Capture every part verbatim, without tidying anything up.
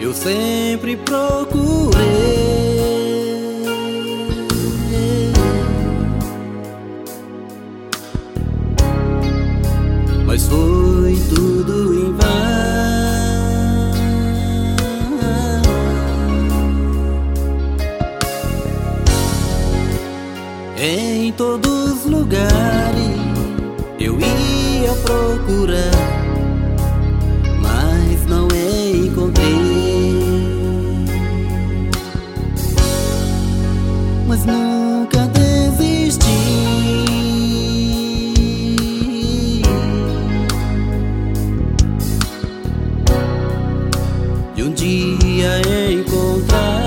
eu sempre procurei, mas foi tudo em vão. Em todos os lugares eu ia procurar, mas não encontrei. Mas nunca desisti, de um dia encontrar.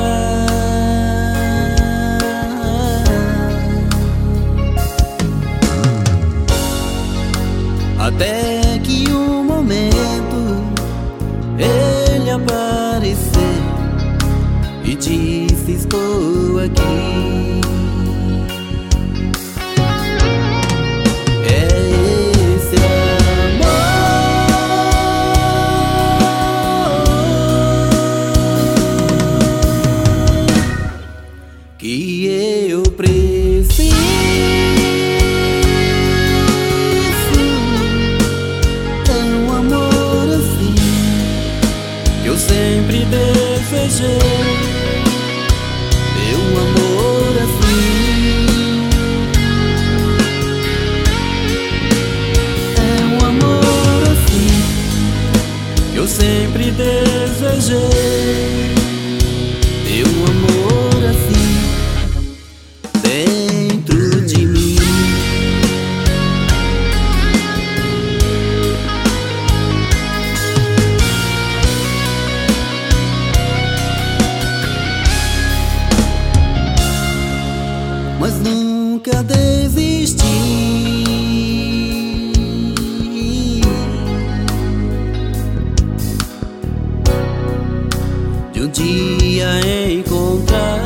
Até que um momento ele apareceu e disse: estou aqui. É esse amor que eu preciso. Eu sempre desejei ter um amor assim. É um amor assim. Eu sempre desejei ter um amor assim dentro de mim. Mas nunca desisti, de um dia encontrar.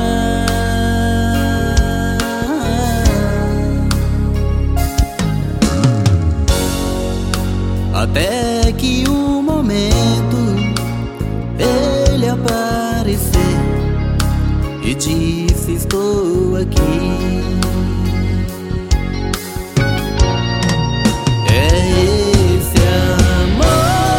Até que um momento ele apareceu e disse: estou aqui. É esse amor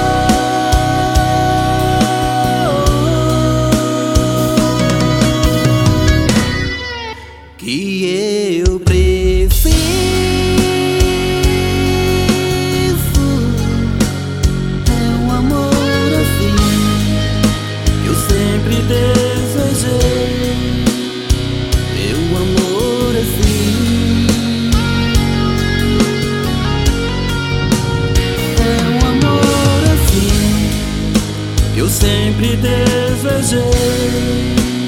que eu preciso. É um amor assim. Eu sempre desejei ter um amor assim. É um amor assim que eu sempre desejei.